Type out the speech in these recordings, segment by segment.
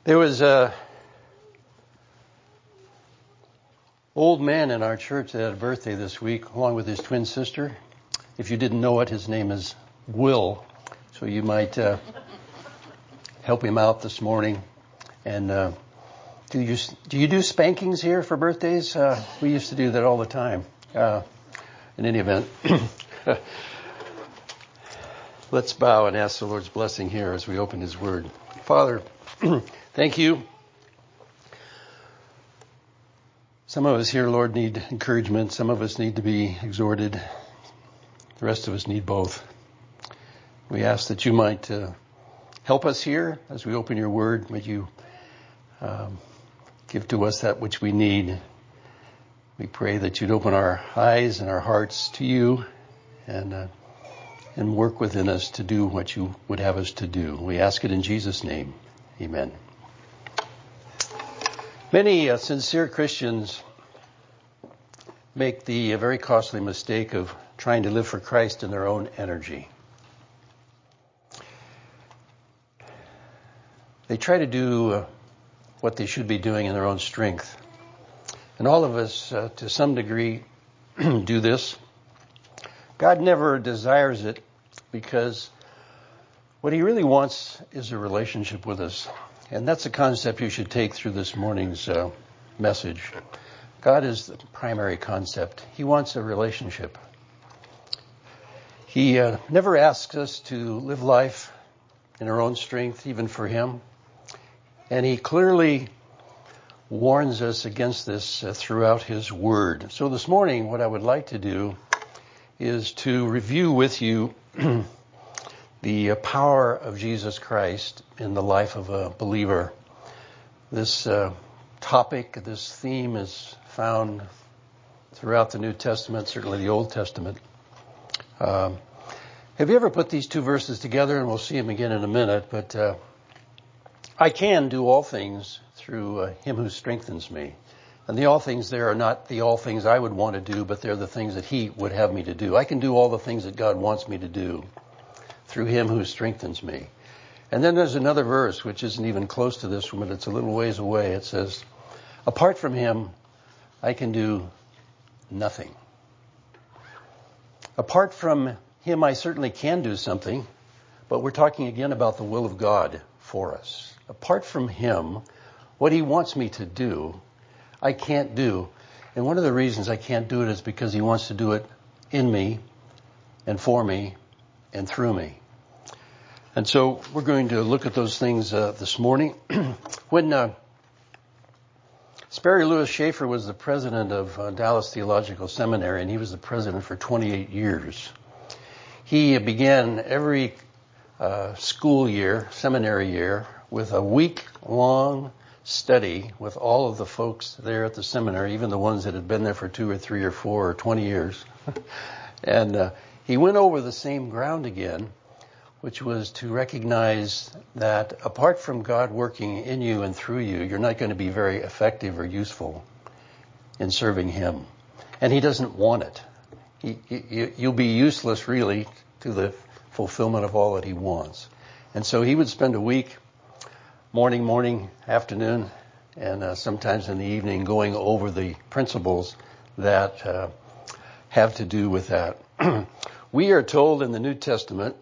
There was a old man in our church that had a birthday this week, along with his twin sister. If you didn't know it, his name is Will, so you might help him out this morning. And do you do spankings here for birthdays? We used to do that all the time. In any event, let's bow and ask the Lord's blessing here as we open His Word. Father, thank you. Some of us here, Lord, need encouragement. Some of us need to be exhorted. The rest of us need both. We ask that you might help us here as we open your Word. May you give to us that which we need. We pray that you'd open our eyes and our hearts to you and work within us to do what you would have us to do. We ask it in Jesus' name. Amen. Many sincere Christians make the very costly mistake of trying to live for Christ in their own energy. They try to do what they should be doing in their own strength. And all of us, to some degree, do this. God never desires it because what He really wants is a relationship with us. And that's a concept you should take through this morning's message. God is the primary concept. He wants a relationship. He never asks us to live life in our own strength, even for Him. And He clearly warns us against this throughout His Word. So this morning, what I would like to do is to review with you the power of Jesus Christ in the life of a believer. This topic, this theme is found throughout the New Testament, certainly the Old Testament. Have you ever put these two verses together? And we'll see them again in a minute, but I can do all things through Him who strengthens me. And the all things there are not the all things I would want to do, but they're the things that He would have me to do. I can do all the things that God wants me to do through Him who strengthens me. And then there's another verse which isn't even close to this one, but it's a little ways away. It says, apart from Him, I can do nothing. Apart from Him, I certainly can do something, but we're talking again about the will of God for us. Apart from Him, what He wants me to do, I can't do. And one of the reasons I can't do it is because He wants to do it in me and for me and through me. And so we're going to look at those things this morning. When Sperry Lewis Schaefer was the president of Dallas Theological Seminary, and he was the president for 28 years, he began every school year, seminary year, with a week-long study with all of the folks there at the seminary, even the ones that had been there for 2 or 3 or 4 or 20 years. And he went over the same ground again, which was to recognize that apart from God working in you and through you, you're not going to be very effective or useful in serving Him. And He doesn't want it. You'll be useless, really, to the fulfillment of all that He wants. And so he would spend a week, morning, afternoon, and sometimes in the evening, going over the principles that have to do with that. We are told in the New Testament,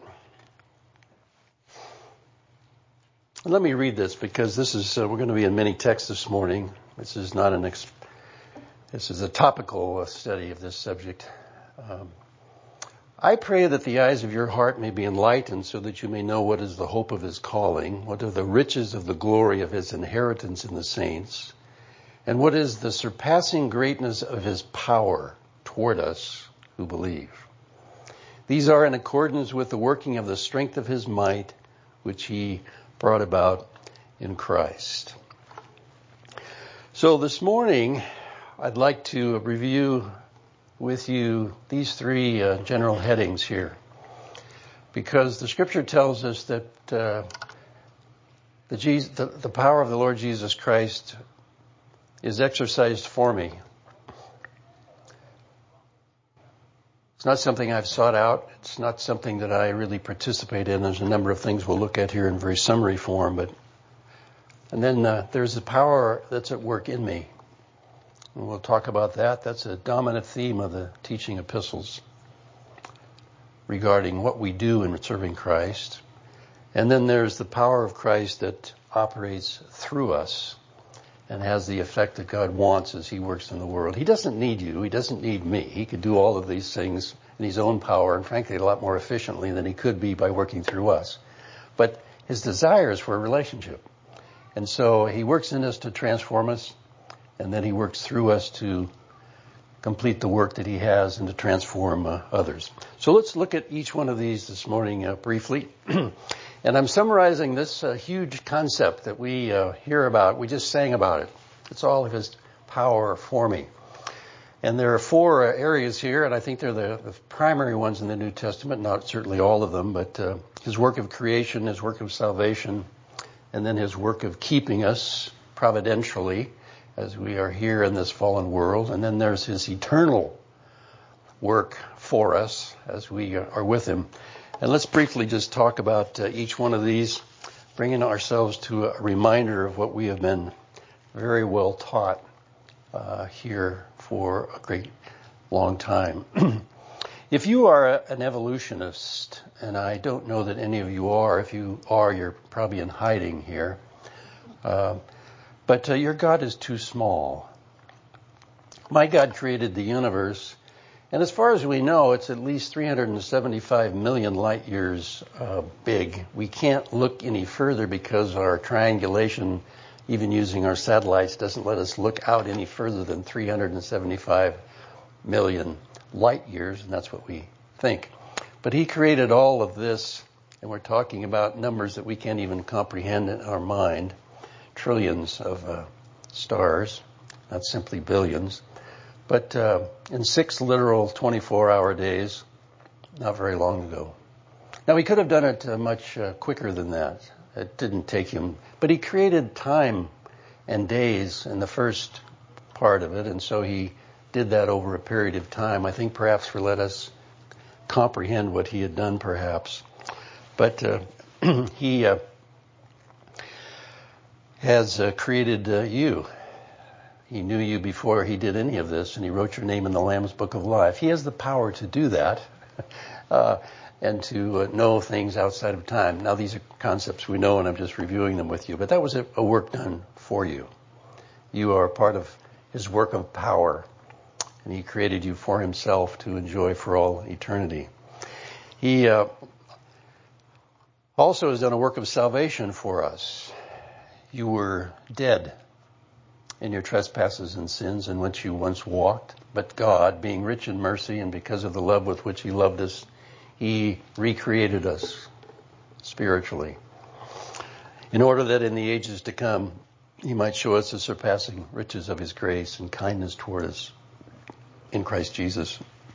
and let me read this because this is we're going to be in many texts this morning. This is not this is a topical study of this subject. I pray that the eyes of your heart may be enlightened so that you may know what is the hope of His calling, what are the riches of the glory of His inheritance in the saints, and what is the surpassing greatness of His power toward us who believe. These are in accordance with the working of the strength of His might, which He brought about in Christ. So this morning, I'd like to review with you these 3 general headings here, because the Scripture tells us that the power of the Lord Jesus Christ is exercised for me. It's not something I've sought out. It's not something that I really participate in. There's a number of things we'll look at here in very summary form, but And then there's the power that's at work in me. And we'll talk about that. That's a dominant theme of the teaching epistles regarding what we do in serving Christ. And then there's the power of Christ that operates through us and has the effect that God wants as he works in the world. He doesn't need you. He doesn't need me. He could do all of these things in his own power, and frankly, a lot more efficiently than he could be by working through us. But his desire is for a relationship. And so he works in us to transform us, and then he works through us to complete the work that he has and to transform others. So let's look at each one of these this morning briefly. And I'm summarizing this huge concept that we hear about. We just sang about it. It's all of his power for me. And there are four areas here, and I think they're the primary ones in the New Testament, not certainly all of them, but his work of creation, his work of salvation, and then his work of keeping us providentially as we are here in this fallen world. And then there's his eternal work for us as we are with him. And let's briefly just talk about each one of these, bringing ourselves to a reminder of what we have been very well taught here for a great long time. If you are an evolutionist, and I don't know that any of you are, if you are, you're probably in hiding here, but your God is too small. My God created the universe, and as far as we know, it's at least 375 million light years big. We can't look any further because our triangulation, even using our satellites, doesn't let us look out any further than 375 million light years, and that's what we think. But he created all of this, and we're talking about numbers that we can't even comprehend in our mind. Trillions of stars, not simply billions. But in 6 literal 24-hour days, not very long ago. Now, he could have done it much quicker than that. It didn't take him. But he created time and days in the first part of it, and so he did that over a period of time, I think perhaps for let us comprehend what he had done perhaps. But he has created you. He knew you before he did any of this, and he wrote your name in the Lamb's Book of Life. He has the power to do that and to know things outside of time. Now, these are concepts we know, and I'm just reviewing them with you, but that was a work done for you. You are part of his work of power, and he created you for himself to enjoy for all eternity. He also has done a work of salvation for us. You were dead in your trespasses and sins in which you once walked, but God, being rich in mercy and because of the love with which he loved us, he recreated us spiritually in order that in the ages to come he might show us the surpassing riches of his grace and kindness toward us in Christ Jesus.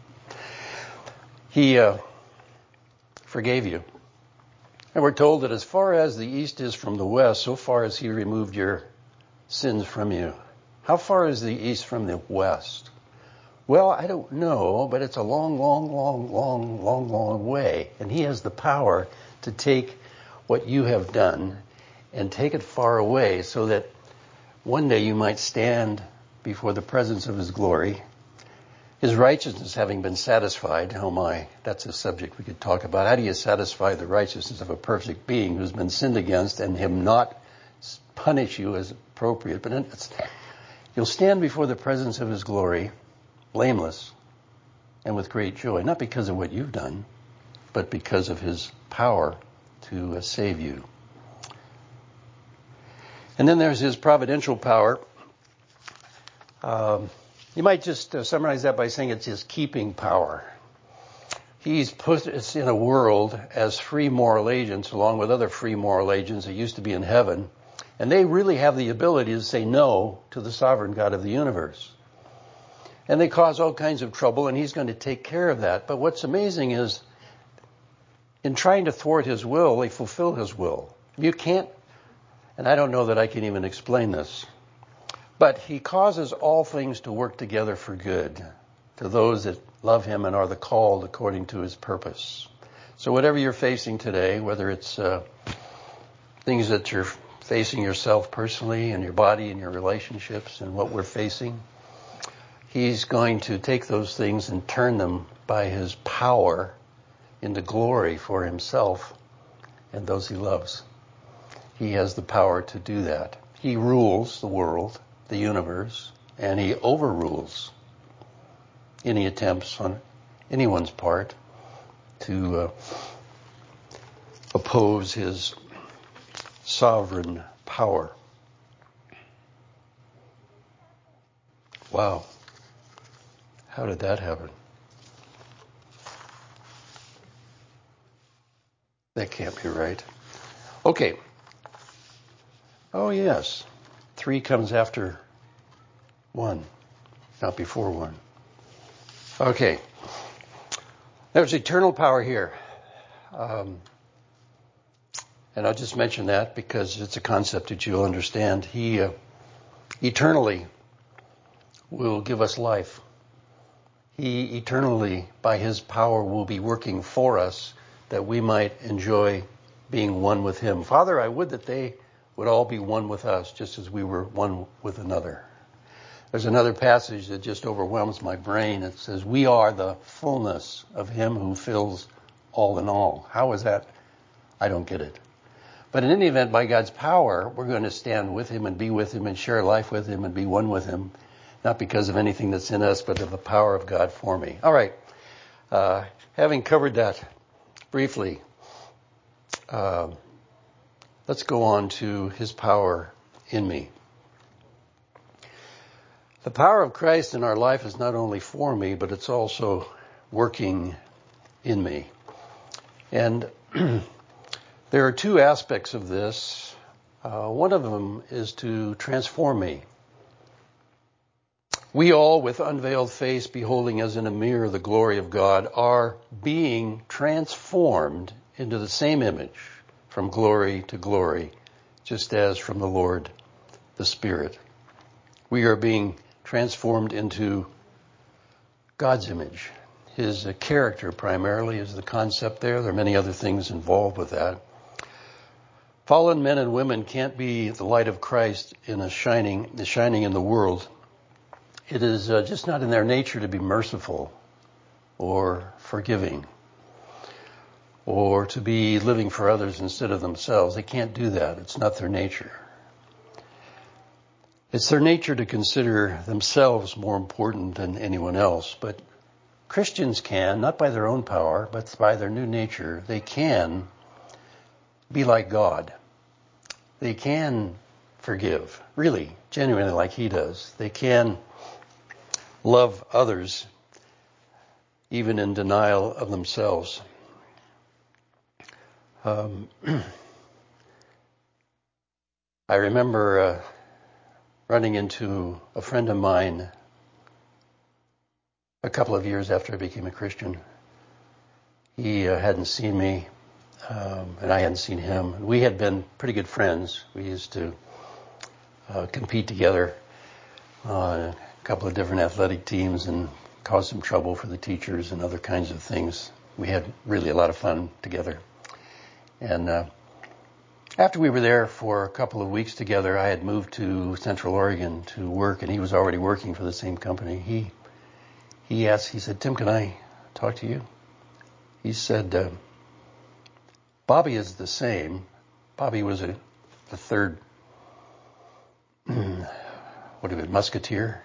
He forgave you. And we're told that as far as the east is from the west, so far as he removed your sins from you. How far is the east from the west? Well, I don't know, but it's a long, long, long, long, long, long way. And he has the power to take what you have done and take it far away so that one day you might stand before the presence of his glory, his righteousness having been satisfied. Oh my, that's a subject we could talk about. How do you satisfy the righteousness of a perfect being who's been sinned against and him not punish you as appropriate? But you'll stand before the presence of his glory, blameless and with great joy, not because of what you've done, but because of his power to save you. And then there's his providential power. You might just summarize that by saying it's his keeping power. He's put us in a world as free moral agents, along with other free moral agents that used to be in heaven, and they really have the ability to say no to the sovereign God of the universe. And they cause all kinds of trouble, and he's going to take care of that. But what's amazing is, in trying to thwart his will, they fulfill his will. You can't, and I don't know that I can even explain this, but he causes all things to work together for good to those that love him and are the called according to his purpose. So whatever you're facing today, whether it's things that you're facing yourself personally and your body and your relationships and what we're facing. He's going to take those things and turn them by his power into glory for himself and those he loves. He has the power to do that. He rules the world, the universe, and he overrules any attempts on anyone's part to oppose his sovereign power. Wow. How did that happen? That can't be right. Okay. Oh, yes. 3 comes after 1, not before 1. Okay. There's eternal power here. And I'll just mention that because it's a concept that you'll understand. He eternally will give us life. He eternally, by his power, will be working for us that we might enjoy being one with him. Father, I would that they would all be one with us, just as we were one with another. There's another passage that just overwhelms my brain. It says, we are the fullness of him who fills all in all. How is that? I don't get it. But in any event, by God's power, we're going to stand with him and be with him and share life with him and be one with him, not because of anything that's in us, but of the power of God for me. All right. Having covered that briefly, let's go on to his power in me. The power of Christ in our life is not only for me, but it's also working in me. And there are 2 aspects of this. One of them is to transform me. We all, with unveiled face, beholding as in a mirror the glory of God, are being transformed into the same image from glory to glory, just as from the Lord, the Spirit. We are being transformed into God's image. His character primarily is the concept there. There are many other things involved with that. Fallen men and women can't be the light of Christ in the shining in the world. It is just not in their nature to be merciful or forgiving or to be living for others instead of themselves. They can't do that. It's not their nature. It's their nature to consider themselves more important than anyone else. But Christians can, not by their own power, but by their new nature, they can be like God. They can forgive, really, genuinely like he does. They can love others, even in denial of themselves. I remember running into a friend of mine a couple of years after I became a Christian. He hadn't seen me, and I hadn't seen him. We had been pretty good friends. We used to compete together on a couple of different athletic teams and cause some trouble for the teachers and other kinds of things. We had really a lot of fun together. And after we were there for a couple of weeks together, I had moved to Central Oregon to work, and he was already working for the same company. He asked, he said, "Tim, can I talk to you?" He said, Bobby is the same. Bobby was the third, musketeer.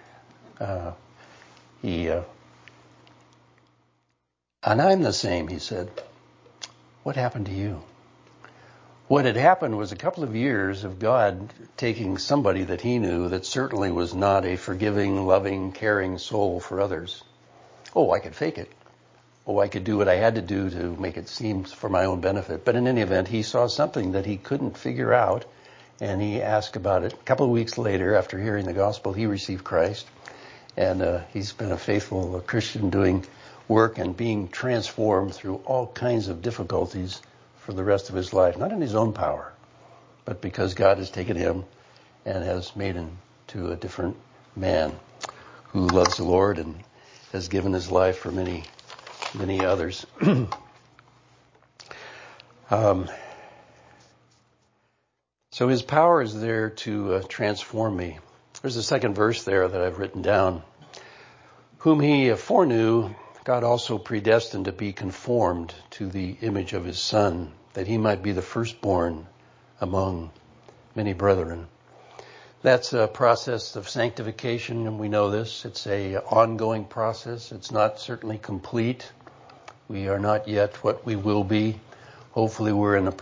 And I'm the same, he said. What happened to you? What had happened was a couple of years of God taking somebody that he knew that certainly was not a forgiving, loving, caring soul for others. Oh, I could fake it. Oh, I could do what I had to do to make it seem for my own benefit. But in any event, he saw something that he couldn't figure out, and he asked about it. A couple of weeks later, after hearing the gospel, he received Christ. And he's been a faithful Christian doing work and being transformed through all kinds of difficulties for the rest of his life. Not in his own power, but because God has taken him and has made him to a different man who loves the Lord and has given his life for many, many others. So So his power is there to transform me. There's a second verse there that I've written down. Whom he foreknew, God also predestined to be conformed to the image of his Son, that he might be the firstborn among many brethren. That's a process of sanctification, and we know this. It's a ongoing process. It's not certainly complete. We are not yet what we will be. Hopefully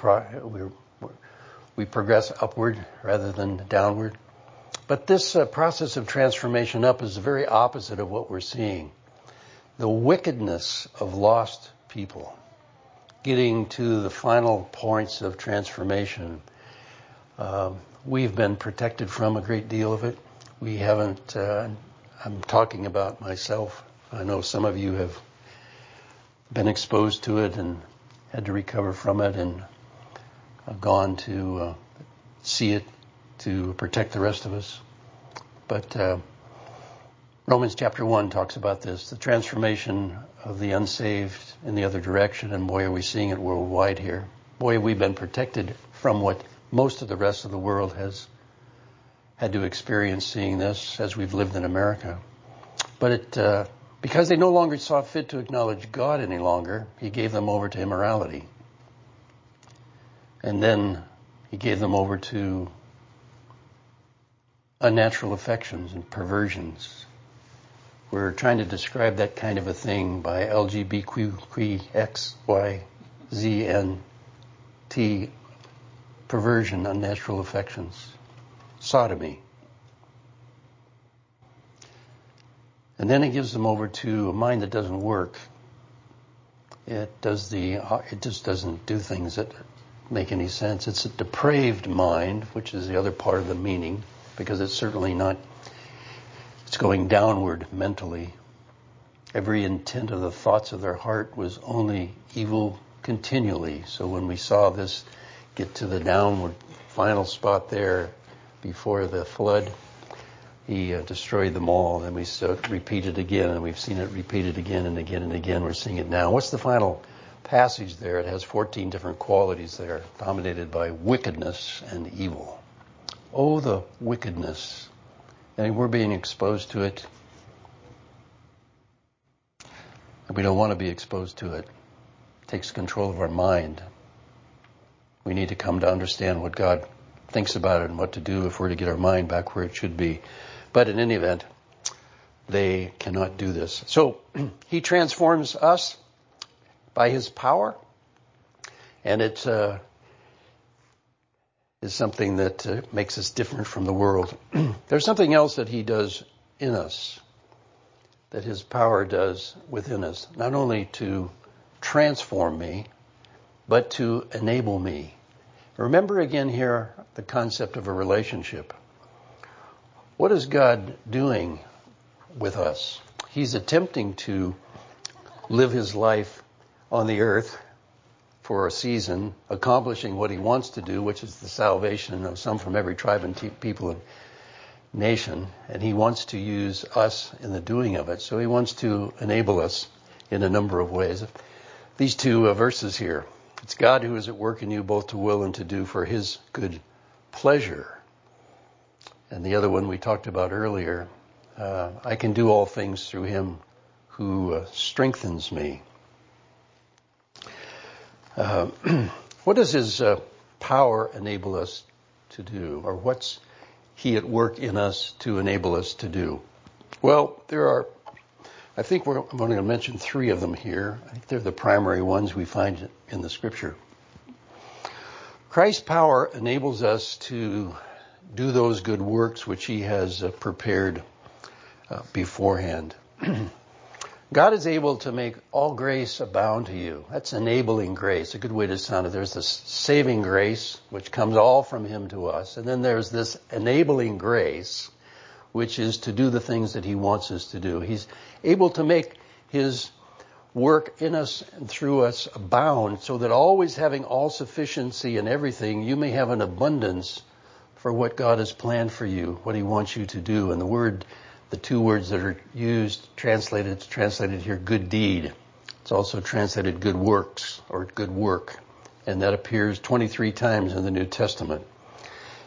we progress upward rather than downward. But this process of transformation up is the very opposite of what we're seeing. The wickedness of lost people getting to the final points of transformation. We've been protected from a great deal of it. We haven't, I'm talking about myself. I know some of you have been exposed to it and had to recover from it and gone to see it to protect the rest of us. But Romans chapter 1 talks about this, the transformation of the unsaved in the other direction, and boy, are we seeing it worldwide here. Boy, have we been protected from what most of the rest of the world has had to experience seeing this as we've lived in America. But because they no longer saw fit to acknowledge God any longer, he gave them over to immorality. And then he gave them over to unnatural affections and perversions. We're trying to describe that kind of a thing by LGBTQXYZNT, perversion, unnatural affections, sodomy. And then it gives them over to a mind that doesn't work. It just doesn't do things that make any sense. It's a depraved mind, which is the other part of the meaning, because it's certainly not, it's going downward mentally. Every intent of the thoughts of their heart was only evil continually. So when we saw this get to the downward final spot there before the flood, he destroyed them all, and we saw it repeated again, and we've seen it repeated again and again and again. We're seeing it now. What's the final passage there? It has 14 different qualities there, dominated by wickedness and evil. Oh, the wickedness. And we're being exposed to it. And we don't want to be exposed to it. It takes control of our mind. We need to come to understand what God thinks about it and what to do if we're to get our mind back where it should be. But in any event, they cannot do this. So he transforms us by his power, and it is something that makes us different from the world. There's something else that he does in us, that his power does within us, not only to transform me, but to enable me. Remember again here the concept of a relationship. What is God doing with us? He's attempting to live his life on the earth for a season, accomplishing what he wants to do, which is the salvation of some from every tribe and people and nation. And he wants to use us in the doing of it. So he wants to enable us in a number of ways. These two verses here. It's God who is at work in you both to will and to do for his good pleasure. And the other one we talked about earlier, I can do all things through him who strengthens me. What does his power enable us to do? Or what's he at work in us to enable us to do? Well, I'm only going to mention three of them here. I think they're the primary ones we find in the scripture. Christ's power enables us to do those good works which he has prepared beforehand. God is able to make all grace abound to you. That's enabling grace, a good way to sound it. There's this saving grace, which comes all from him to us. And then there's this enabling grace, which is to do the things that he wants us to do. He's able to make his work in us and through us abound, so that always having all sufficiency in everything, you may have an abundance for what God has planned for you, what he wants you to do. And the two words that are used, it's translated here, good deed. It's also translated good works or good work. And that appears 23 times in the New Testament.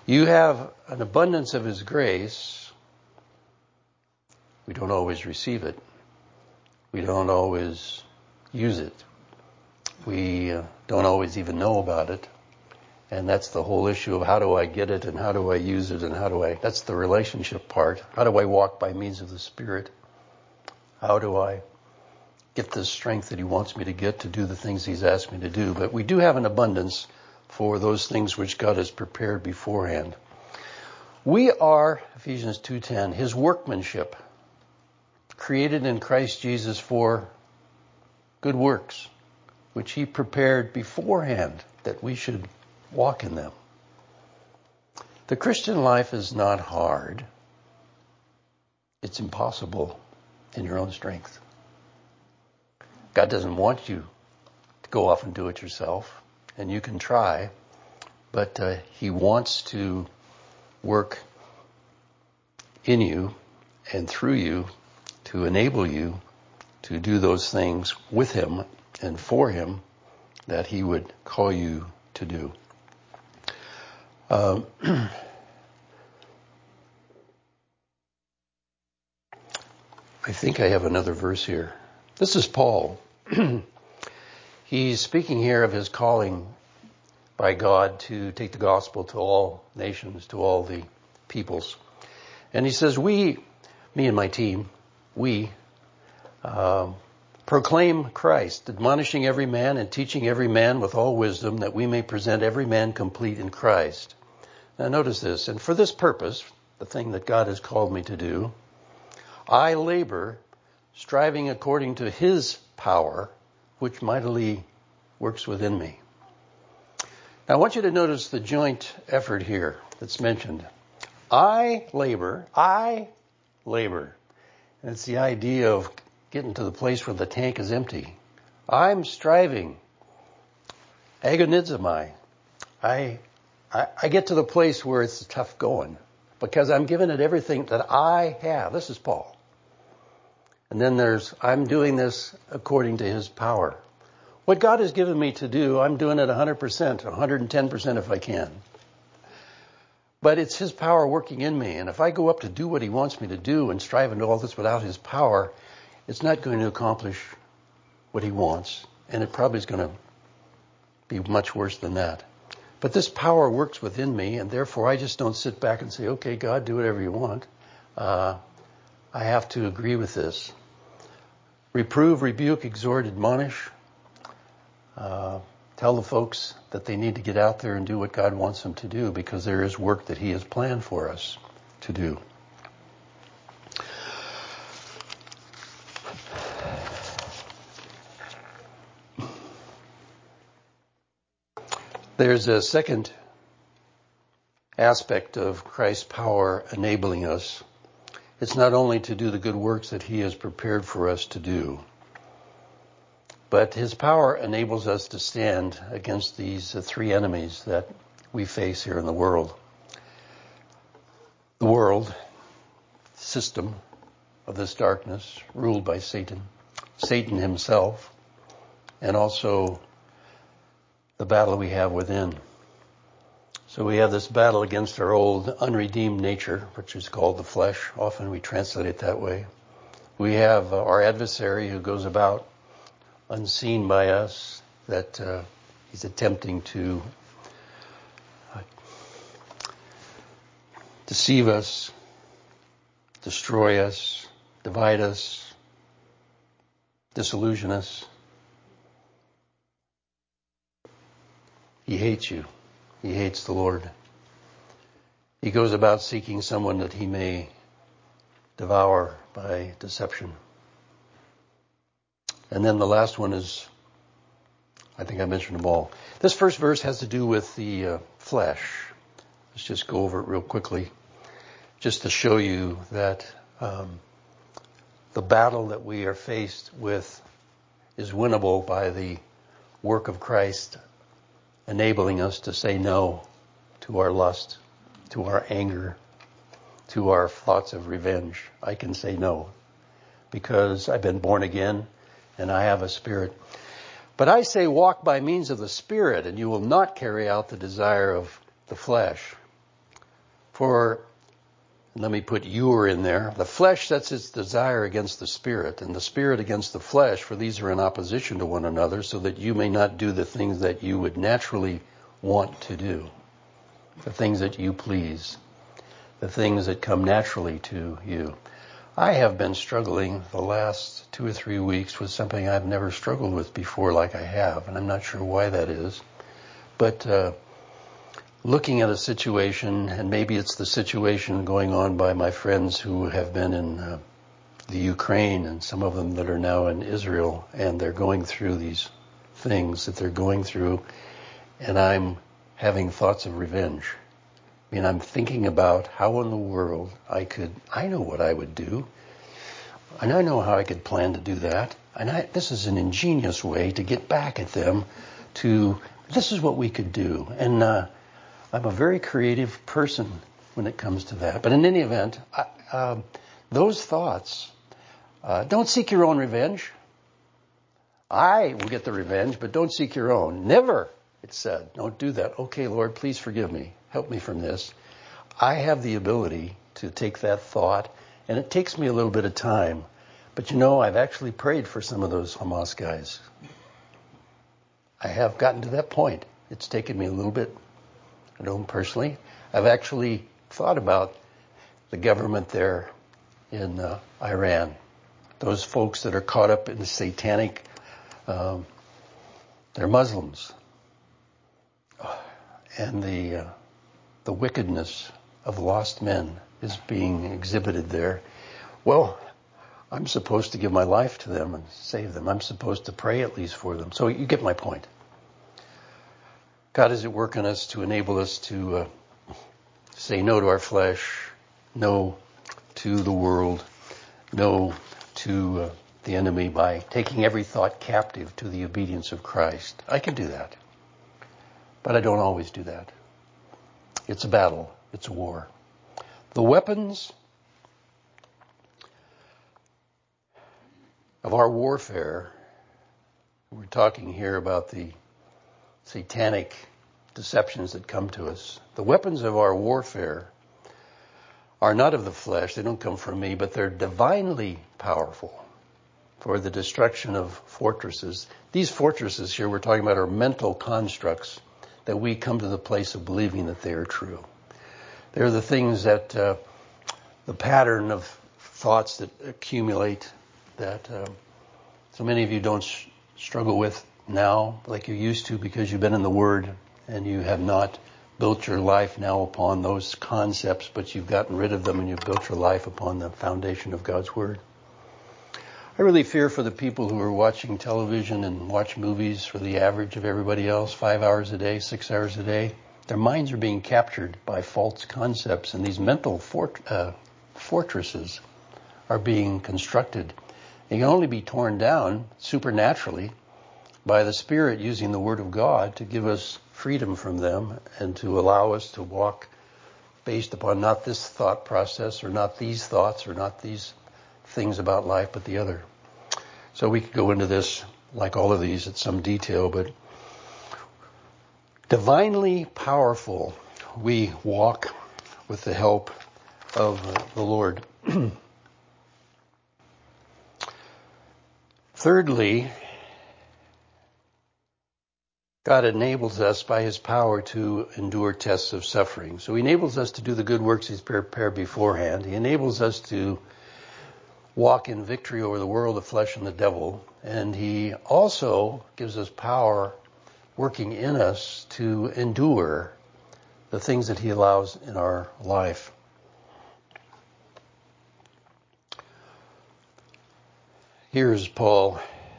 You have an abundance of His grace. We don't always receive it. We don't always use it. We don't always even know about it. And that's the whole issue of how do I get it and how do I use it and that's the relationship part. How do I walk by means of the Spirit? How do I get the strength that He wants me to get to do the things He's asked me to do? But we do have an abundance for those things which God has prepared beforehand. We are, Ephesians 2:10, His workmanship, created in Christ Jesus for good works, which He prepared beforehand that we should walk in them. The Christian life is not hard. It's impossible in your own strength. God doesn't want you to go off and do it yourself, and you can try, but He wants to work in you and through you to enable you to do those things with Him and for Him that He would call you to do. I think I have another verse here. This is Paul. He's speaking here of his calling by God to take the gospel to all nations, to all the peoples. And he says, me and my team, we proclaim Christ, admonishing every man and teaching every man with all wisdom, that we may present every man complete in Christ. Now notice this, and for this purpose, the thing that God has called me to do, I labor, striving according to His power, which mightily works within me. Now I want you to notice the joint effort here that's mentioned. I labor. And it's the idea of getting to the place where the tank is empty. I'm striving. Agonizomai. I get to the place where it's tough going because I'm giving it everything that I have. This is Paul. And then I'm doing this according to His power. What God has given me to do, I'm doing it 100%, 110% if I can. But it's His power working in me. And if I go up to do what He wants me to do and strive and do all this without His power, it's not going to accomplish what He wants. And it probably is going to be much worse than that. But this power works within me, and therefore I just don't sit back and say, okay, God, do whatever you want. I have to agree with this. Reprove, rebuke, exhort, admonish. Tell the folks that they need to get out there and do what God wants them to do, because there is work that He has planned for us to do. There's a second aspect of Christ's power enabling us. It's not only to do the good works that He has prepared for us to do, but His power enables us to stand against these three enemies that we face here in the world. The world system of this darkness ruled by Satan himself, and also the battle we have within. So we have this battle against our old unredeemed nature, which is called the flesh. Often we translate it that way. We have our adversary who goes about unseen by us, that he's attempting to deceive us, destroy us, divide us, disillusion us. He hates you. He hates the Lord. He goes about seeking someone that he may devour by deception. And then the last one is, I think I mentioned them all. This first verse has to do with the flesh. Let's just go over it real quickly, just to show you that the battle that we are faced with is winnable by the work of Christ, enabling us to say no to our lust, to our anger, to our thoughts of revenge. I can say no because I've been born again and I have a spirit. But I say walk by means of the Spirit, and you will not carry out the desire of the flesh. For, let me put "you're" in there, the flesh sets its desire against the spirit, and the spirit against the flesh, for these are in opposition to one another, so that you may not do the things that you would naturally want to do, the things that you please, the things that come naturally to you. I have been struggling the last 2 or 3 weeks with something I've never struggled with before like I have, and I'm not sure why that is. But looking at a situation, and maybe it's the situation going on by my friends who have been in the Ukraine, and some of them that are now in Israel, and they're going through these things that they're going through, and I'm having thoughts of revenge. I mean, I'm thinking about how in the world I know what I would do, and I know how I could plan to do that, and this is an ingenious way to get back at them this is what we could do. And I'm a very creative person when it comes to that. But in any event, those thoughts, don't seek your own revenge. I will get the revenge, but don't seek your own. Never, it said. Don't do that. Okay, Lord, please forgive me. Help me from this. I have the ability to take that thought, and it takes me a little bit of time. But I've actually prayed for some of those Hamas guys. I have gotten to that point. It's taken me a little bit. I know personally. I've actually thought about the government there in Iran. Those folks that are caught up in the satanic, they're Muslims. And the wickedness of lost men is being exhibited there. Well, I'm supposed to give my life to them and save them. I'm supposed to pray at least for them. So you get my point. God is at work in us to enable us to say no to our flesh, no to the world, no to the enemy by taking every thought captive to the obedience of Christ. I can do that. But I don't always do that. It's a battle. It's a war. The weapons of our warfare, we're talking here about the satanic deceptions that come to us. The weapons of our warfare are not of the flesh. They don't come from me, but they're divinely powerful for the destruction of fortresses. These fortresses here we're talking about are mental constructs that we come to the place of believing that they are true. They're the things that, the pattern of thoughts that accumulate that so many of you don't struggle with now like you used to because you've been in the Word and you have not built your life now upon those concepts, but you've gotten rid of them and you've built your life upon the foundation of God's Word. I really fear for the people who are watching television and watch movies for the average of everybody else, 5 hours a day, 6 hours a day. Their minds are being captured by false concepts, and these mental fortresses are being constructed. They can only be torn down supernaturally by the Spirit using the Word of God to give us freedom from them and to allow us to walk based upon not this thought process or not these thoughts or not these things about life, but the other. So we could go into this, like all of these, at some detail, but divinely powerful, we walk with the help of the Lord. Thirdly, God enables us by His power to endure tests of suffering. So He enables us to do the good works He's prepared beforehand. He enables us to walk in victory over the world, the flesh, and the devil. And He also gives us power working in us to endure the things that He allows in our life. Here's Paul.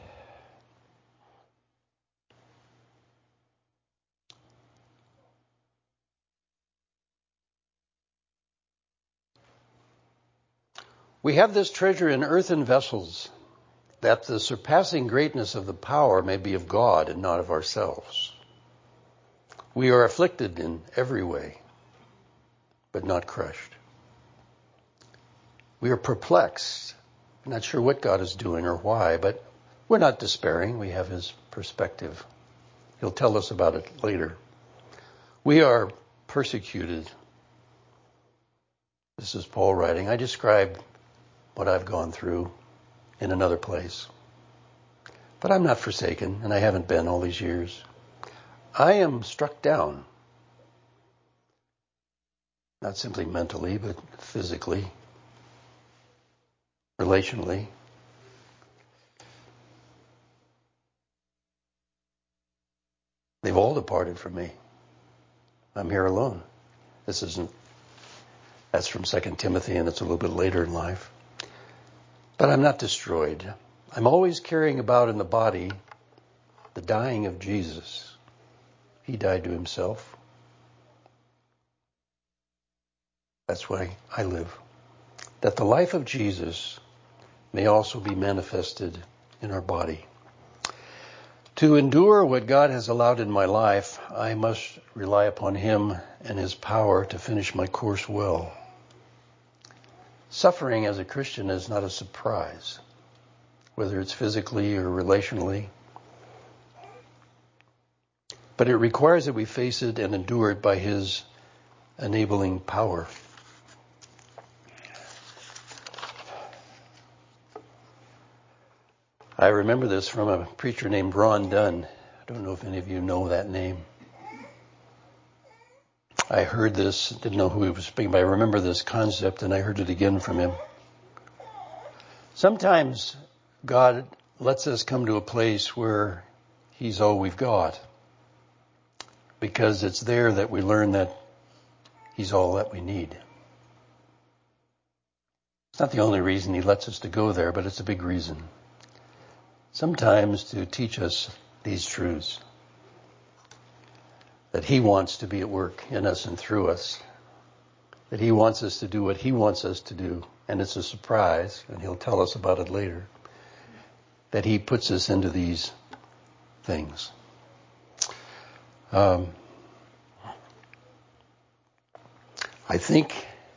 We have this treasure in earthen vessels, that the surpassing greatness of the power may be of God and not of ourselves. We are afflicted in every way, but not crushed. We are perplexed, not sure what God is doing or why, but we're not despairing. We have His perspective. He'll tell us about it later. We are persecuted, This is Paul writing. I describe what I've gone through in another place. But I'm not forsaken, and I haven't been all these years. I am struck down. Not simply mentally, but physically, relationally. They've all departed from me. I'm here alone. That's from 2 Timothy, and it's a little bit later in life. But I'm not destroyed. I'm always carrying about in the body the dying of Jesus. He died to himself. That's why I live. That the life of Jesus may also be manifested in our body. To endure what God has allowed in my life, I must rely upon him and his power to finish my course well. Suffering as a Christian is not a surprise, whether it's physically or relationally. But it requires that we face it and endure it by his enabling power. I remember this from a preacher named Ron Dunn. I don't know if any of you know that name. I heard this, didn't know who he was speaking, but I remember this concept, and I heard it again from him. Sometimes God lets us come to a place where he's all we've got, because it's there that we learn that he's all that we need. It's not the only reason he lets us to go there, but it's a big reason. Sometimes to teach us these truths, that he wants to be at work in us and through us, that he wants us to do what he wants us to do, and it's a surprise, and he'll tell us about it later, that he puts us into these things. I think,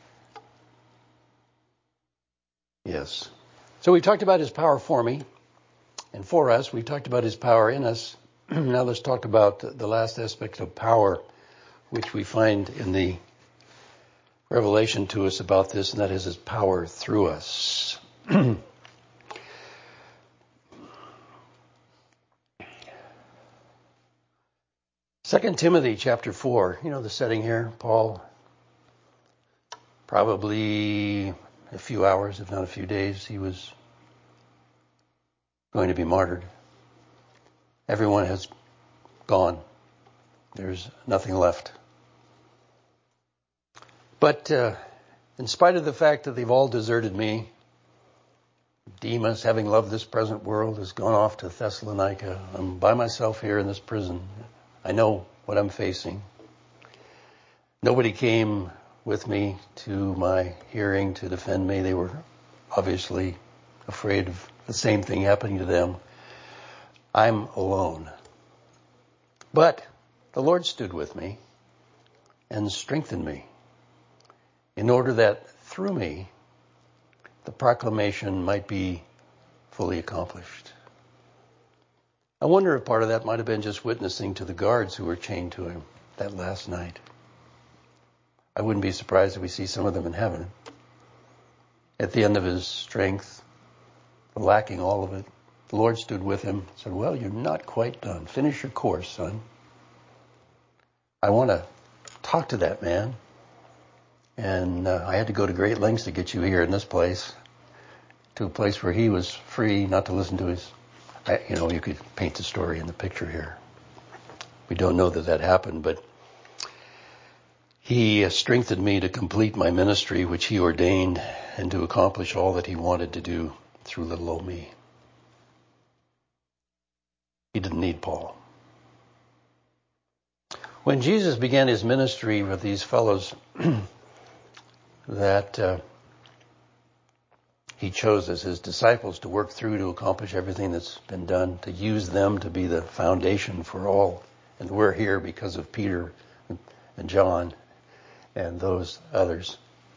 yes. So we've talked about his power for me and for us. We've talked about his power in us. Now let's talk about the last aspect of power, which we find in the revelation to us about this, and that is his power through us. 2 Timothy chapter 4, you know the setting here. Paul, probably a few hours, if not a few days, he was going to be martyred. Everyone has gone. There's nothing left. But in spite of the fact that they've all deserted me, Demas, having loved this present world, has gone off to Thessalonica. I'm by myself here in this prison. I know what I'm facing. Nobody came with me to my hearing to defend me. They were obviously afraid of the same thing happening to them. I'm alone. But the Lord stood with me and strengthened me in order that through me the proclamation might be fully accomplished. I wonder if part of that might have been just witnessing to the guards who were chained to him that last night. I wouldn't be surprised if we see some of them in heaven. At the end of his strength, lacking all of it, the Lord stood with him and said, well, you're not quite done. Finish your course, son. I want to talk to that man. And I had to go to great lengths to get you here in this place, to a place where he was free not to listen to his... you could paint the story in the picture here. We don't know that happened, but he strengthened me to complete my ministry, which he ordained, and to accomplish all that he wanted to do through little old me. He didn't need Paul. When Jesus began his ministry with these fellows that he chose as his disciples to work through to accomplish everything that's been done, to use them to be the foundation for all. And we're here because of Peter and John and those others.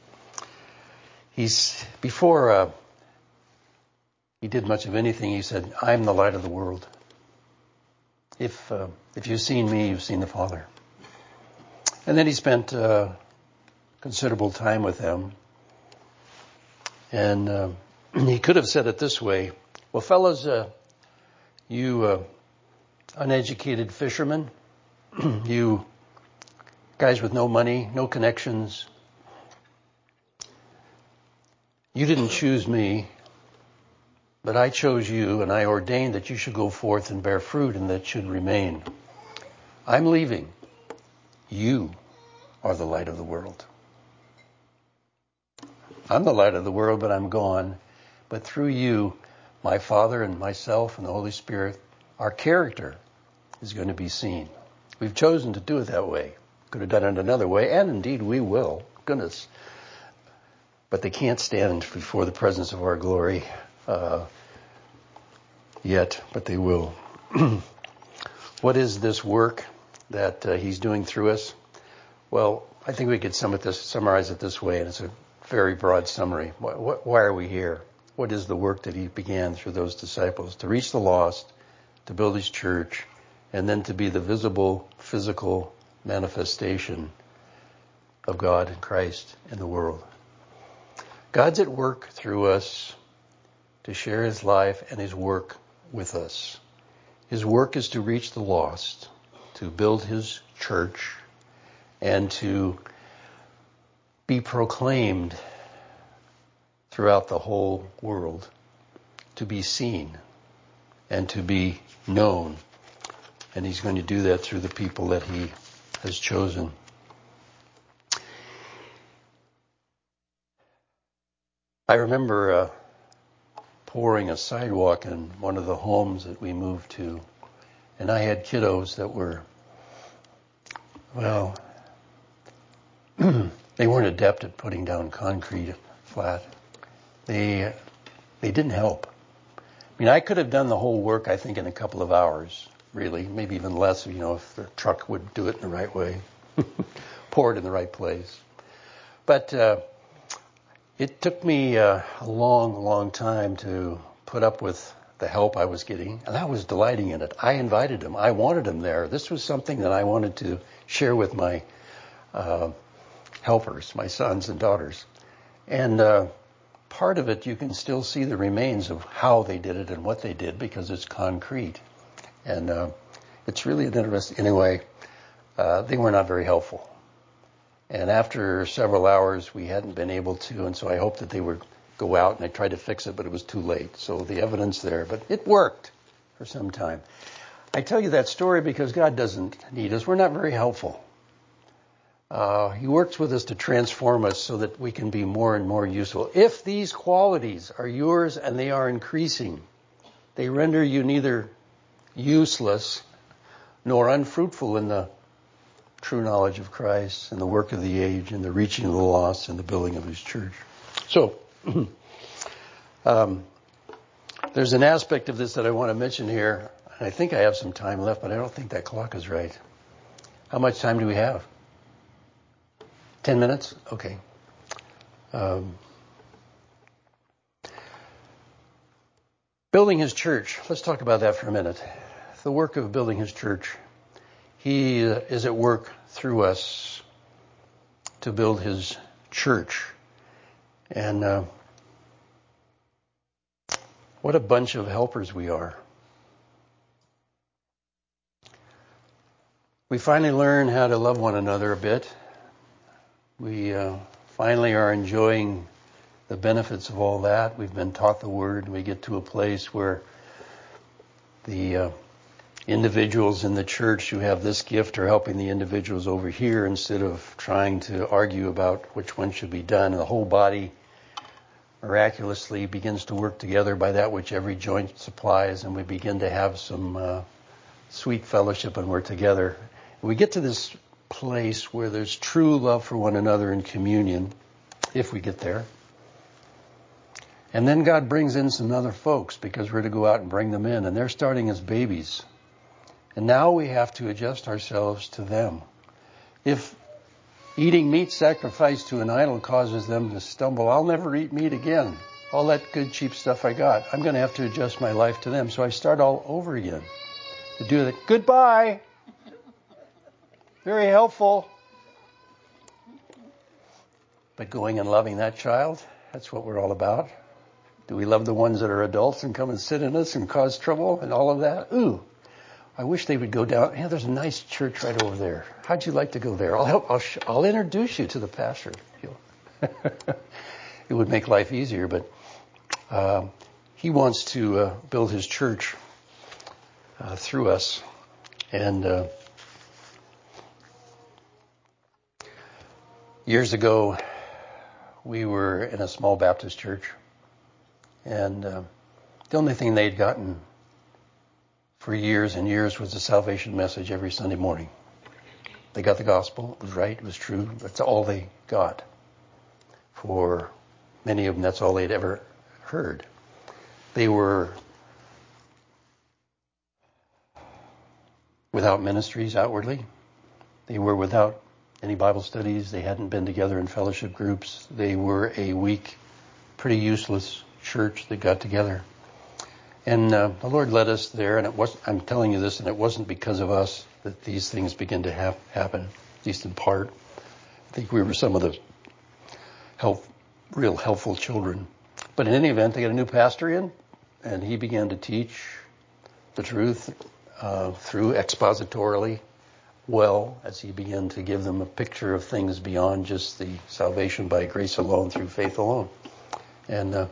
Before he did much of anything, he said, I'm the light of the world. If you've seen me, you've seen the Father. And then he spent considerable time with them. And he could have said it this way. Well, fellas, you uneducated fishermen, you guys with no money, no connections, you didn't choose me, but I chose you, and I ordained that you should go forth and bear fruit and that should remain. I'm leaving. You are the light of the world. I'm the light of the world, but I'm gone. But through you, my Father and myself and the Holy Spirit, our character is going to be seen. We've chosen to do it that way. Could have done it another way, and indeed we will. Goodness. But they can't stand before the presence of our glory yet, but they will. What is this work that he's doing through us? Well, I think we could summarize it this way, and it's a very broad summary. Why are we here? What is the work that he began through those disciples? To reach the lost, to build his church, and then to be the visible, physical manifestation of God and Christ in the world. God's at work through us to share his life and his work with us. His work is to reach the lost, to build his church, and to be proclaimed throughout the whole world, to be seen and to be known. And he's going to do that through the people that he has chosen. I remember pouring a sidewalk in one of the homes that we moved to, and I had kiddos that were, well, they weren't adept at putting down concrete flat. They didn't help. I mean, I could have done the whole work, I think, in a couple of hours, really, maybe even less, if the truck would do it in the right way, pour it in the right place. But it took me a long, long time to put up with the help I was getting, and I was delighting in it. I invited them. I wanted them there. This was something that I wanted to share with my helpers, my sons and daughters. And part of it, you can still see the remains of how they did it and what they did because it's concrete. And it's really an interesting, anyway, they were not very helpful. And after several hours, we hadn't been able to, and so I hoped that they would go out, and I tried to fix it, but it was too late. So the evidence there, but it worked for some time. I tell you that story because God doesn't need us. We're not very helpful. He works with us to transform us so that we can be more and more useful. If these qualities are yours and they are increasing, they render you neither useless nor unfruitful in the true knowledge of Christ and the work of the age and the reaching of the lost and the building of his church. So, there's an aspect of this that I want to mention here. I think I have some time left, but I don't think that clock is right. How much time do we have? 10 minutes? Okay. Building his church. Let's talk about that for a minute. The work of building his church. He is at work through us to build his church. And what a bunch of helpers we are. We finally learn how to love one another a bit. We finally are enjoying the benefits of all that. We've been taught the word. We get to a place where the individuals in the church who have this gift are helping the individuals over here instead of trying to argue about which one should be done. The whole body miraculously begins to work together by that which every joint supplies, and we begin to have some sweet fellowship, and we're together. We get to this place where there's true love for one another in communion, if we get there. And then God brings in some other folks because we're to go out and bring them in, and they're starting as babies. And now we have to adjust ourselves to them. If eating meat sacrificed to an idol causes them to stumble, I'll never eat meat again. All that good, cheap stuff I got, I'm going to have to adjust my life to them. So I start all over again to do that. Goodbye. Very helpful. But going and loving that child, That's what we're all about. Do we love the ones that are adults and come and sit in us and cause trouble and all of that? Ooh, I wish they would go down. Yeah, there's a nice church right over there. How'd you like to go there? I'll introduce you to the pastor. It would make life easier, but he wants to build his church through us. And years ago, we were in a small Baptist church, and the only thing they'd gotten for years and years was the salvation message every Sunday morning. They got the gospel. It was right. It was true. That's all they got. For many of them, that's all they'd ever heard. They were without ministries outwardly. They were without any Bible studies. They hadn't been together in fellowship groups. They were a weak, pretty useless church that got together. And the Lord led us there, and I'm telling you this, and it wasn't because of us that these things began to happen, at least in part. I think we were some of the real helpful children. But in any event, they got a new pastor in, and he began to teach the truth through expositorily well, as he began to give them a picture of things beyond just the salvation by grace alone, through faith alone. And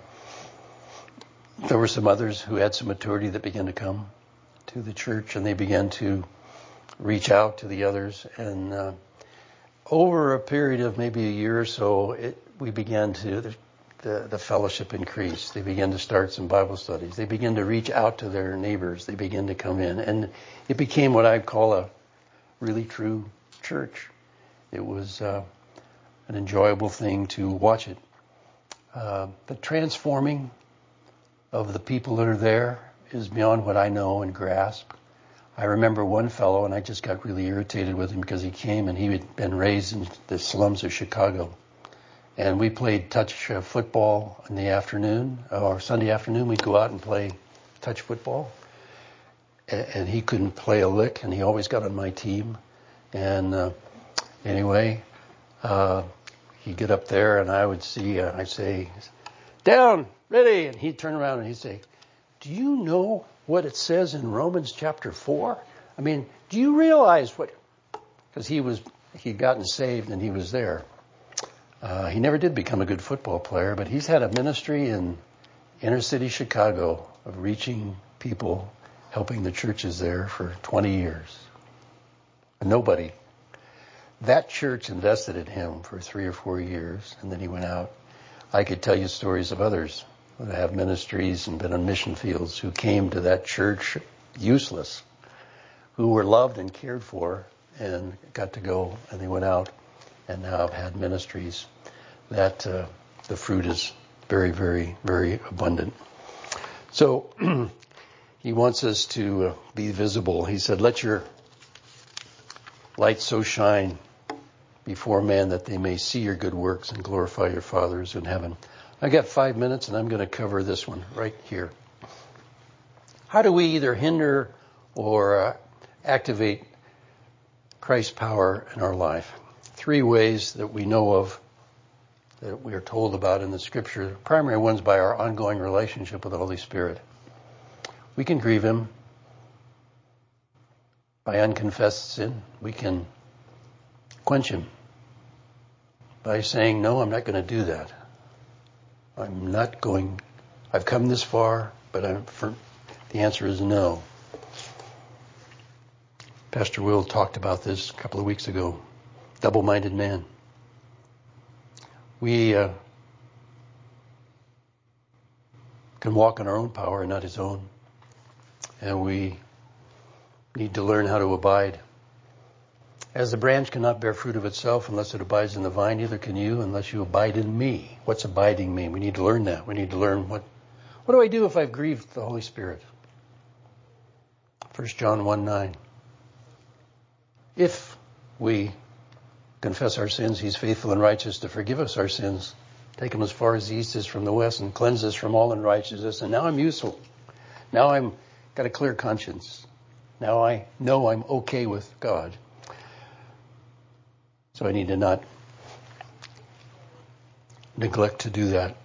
there were some others who had some maturity that began to come to the church, and they began to reach out to the others. And over a period of maybe a year or so, we began to, the fellowship increased. They began to start some Bible studies. They began to reach out to their neighbors. They began to come in. And it became what I'd call a really true church. It was an enjoyable thing to watch it. The transforming of the people that are there is beyond what I know and grasp. I remember one fellow, and I just got really irritated with him because he came and he had been raised in the slums of Chicago. And we played touch football in the afternoon, or Sunday afternoon. We'd go out and play touch football. And he couldn't play a lick, and he always got on my team. And anyway, he'd get up there, and I would see, I'd say, down, ready. And he'd turn around and he'd say, do you know what it says in Romans chapter 4? I mean, do you realize what? Because he'd gotten saved and he was there. He never did become a good football player, but he's had a ministry in inner city Chicago of reaching people, helping the churches there for 20 years. And nobody. That church invested in him for 3 or 4 years, and then he went out. I could tell you stories of others that have ministries and been on mission fields who came to that church useless, who were loved and cared for and got to go, and they went out and now have had ministries that the fruit is very, very, very abundant. So he wants us to be visible. He said, let your light so shine before man that they may see your good works and glorify your Father who's in heaven. I got 5 minutes, and I'm going to cover this one right here. How do we either hinder or activate Christ's power in our life? 3 ways that we know of, that we are told about in the Scripture. The primary one's by our ongoing relationship with the Holy Spirit. We can grieve Him by unconfessed sin. We can quench Him by saying, no, I'm not going to do that. I've come this far, but the answer is no. Pastor Will talked about this a couple of weeks ago. Double-minded man. We can walk in our own power and not His own. And we need to learn how to abide. As the branch cannot bear fruit of itself unless it abides in the vine, neither can you unless you abide in me. What's abiding mean? We need to learn that. We need to learn what do I do if I've grieved the Holy Spirit? 1 John 1:9. If we confess our sins, He's faithful and righteous to forgive us our sins, take them as far as the east is from the west, and cleanse us from all unrighteousness. And now I'm useful. Now I'm got a clear conscience. Now I know I'm okay with God. So I need to not neglect to do that.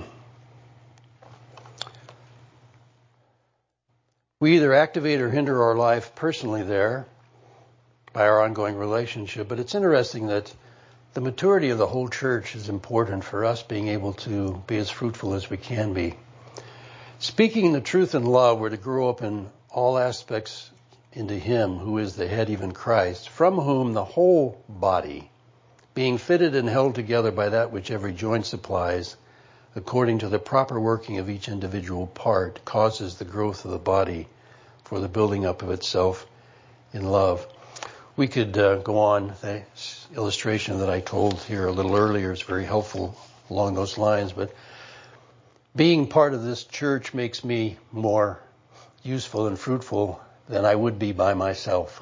We either activate or hinder our life personally there by our ongoing relationship, but it's interesting that the maturity of the whole church is important for us being able to be as fruitful as we can be. Speaking the truth in love, we're to grow up in all aspects into Him who is the head, even Christ, from whom the whole body, being fitted and held together by that which every joint supplies, according to the proper working of each individual part, causes the growth of the body for the building up of itself in love. We could go on. The illustration that I told here a little earlier is very helpful along those lines, but being part of this church makes me more useful and fruitful than I would be by myself.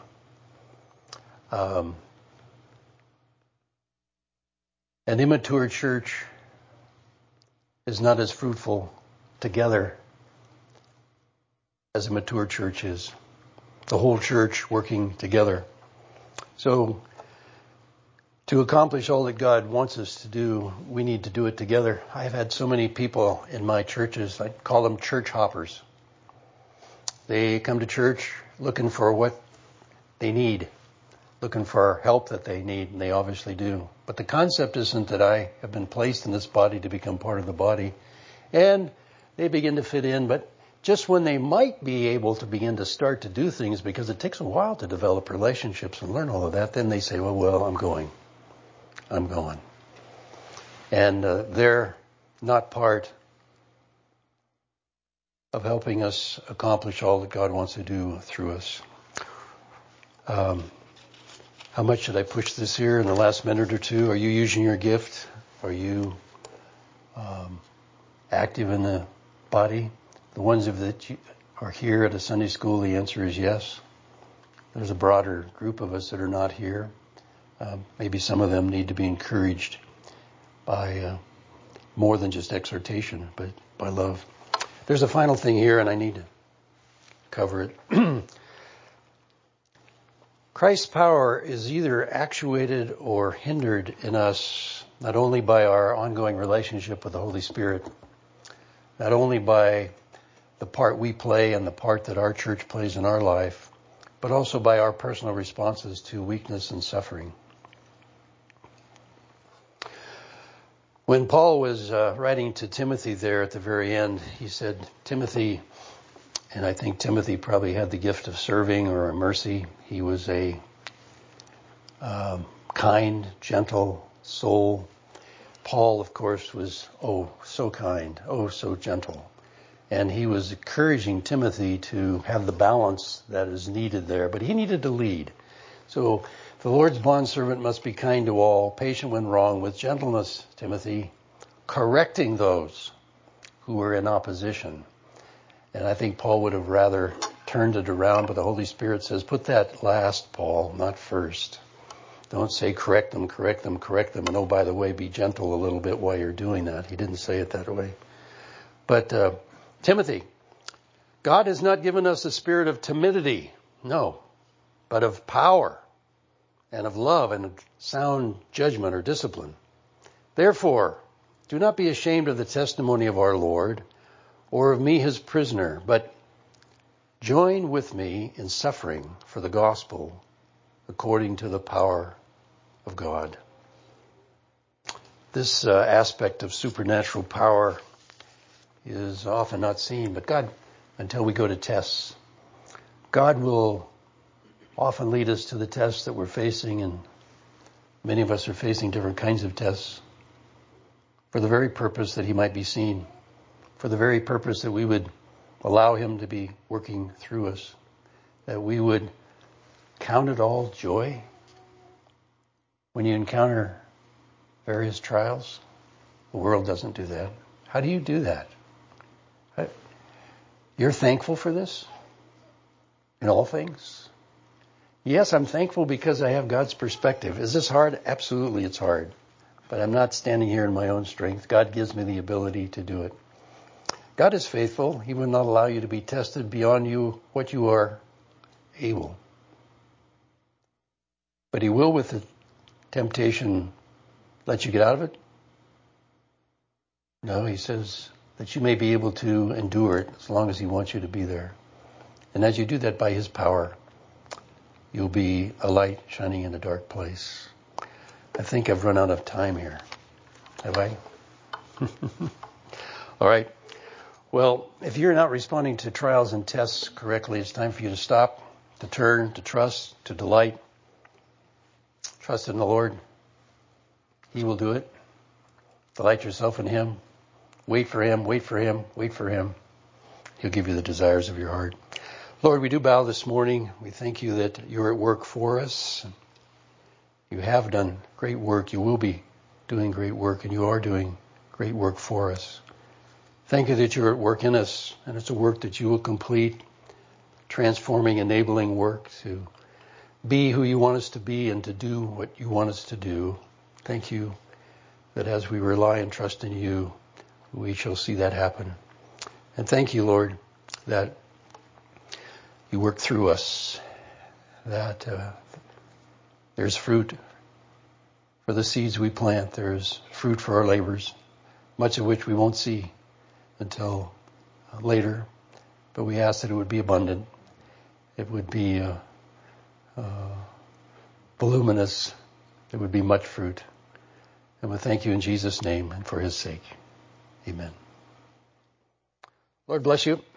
An immature church is not as fruitful together as a mature church is. The whole church working together. So, to accomplish all that God wants us to do, we need to do it together. I've had so many people in my churches, I call them church hoppers. They come to church looking for what they need, looking for help that they need, and they obviously do. But the concept isn't that I have been placed in this body to become part of the body. And they begin to fit in, but just when they might be able to begin to start to do things, because it takes a while to develop relationships and learn all of that, then they say, well, I'm going. And they're not part of helping us accomplish all that God wants to do through us. How much should I push this here in the last minute or two? Are you using your gift? Are you active in the body? The ones that are here at a Sunday school, the answer is yes. There's a broader group of us that are not here. Maybe some of them need to be encouraged by more than just exhortation, but by love. There's a final thing here, and I need to cover it. Christ's power is either actuated or hindered in us, not only by our ongoing relationship with the Holy Spirit, not only by the part we play and the part that our church plays in our life, but also by our personal responses to weakness and suffering. When Paul was writing to Timothy there at the very end, he said, Timothy, and I think Timothy probably had the gift of serving or a mercy. He was a kind, gentle soul. Paul, of course, was, so kind, so gentle. And he was encouraging Timothy to have the balance that is needed there, but he needed to lead. So the Lord's bondservant must be kind to all, patient when wrong, with gentleness, Timothy, correcting those who were in opposition. And I think Paul would have rather turned it around, but the Holy Spirit says, put that last, Paul, not first. Don't say correct them, and oh, by the way, be gentle a little bit while you're doing that. He didn't say it that way. But Timothy, God has not given us a spirit of timidity, no, but of power and of love and of sound judgment or discipline. Therefore, do not be ashamed of the testimony of our Lord or of me, his prisoner, but join with me in suffering for the gospel according to the power of God. This aspect of supernatural power is often not seen, but God, until we go to tests, God will often lead us to the tests that we're facing, and many of us are facing different kinds of tests for the very purpose that he might be seen, for the very purpose that we would allow him to be working through us, that we would count it all joy when you encounter various trials. The world doesn't do that. How do you do that? You're thankful for this in all things? Yes, I'm thankful because I have God's perspective. Is this hard? Absolutely, it's hard. But I'm not standing here in my own strength. God gives me the ability to do it. God is faithful. He will not allow you to be tested beyond what you are able. But he will, with the temptation, let you get out of it. No, he says that you may be able to endure it as long as he wants you to be there. And as you do that by his power, you'll be a light shining in a dark place. I think I've run out of time here. Have I? All right. Well, if you're not responding to trials and tests correctly, it's time for you to stop, to turn, to trust, to delight. Trust in the Lord. He will do it. Delight yourself in him. Wait for him, wait for him, wait for him. He'll give you the desires of your heart. Lord, we do bow this morning. We thank you that you're at work for us. You have done great work. You will be doing great work, and you are doing great work for us. Thank you that you're at work in us, and it's a work that you will complete, transforming, enabling work to be who you want us to be and to do what you want us to do. Thank you that as we rely and trust in you, we shall see that happen. And thank you, Lord, that you work through us, that there's fruit for the seeds we plant. There's fruit for our labors, much of which we won't see until later. But we ask that it would be abundant. It would be voluminous. It would be much fruit. And we thank you in Jesus' name and for his sake. Amen. Lord bless you.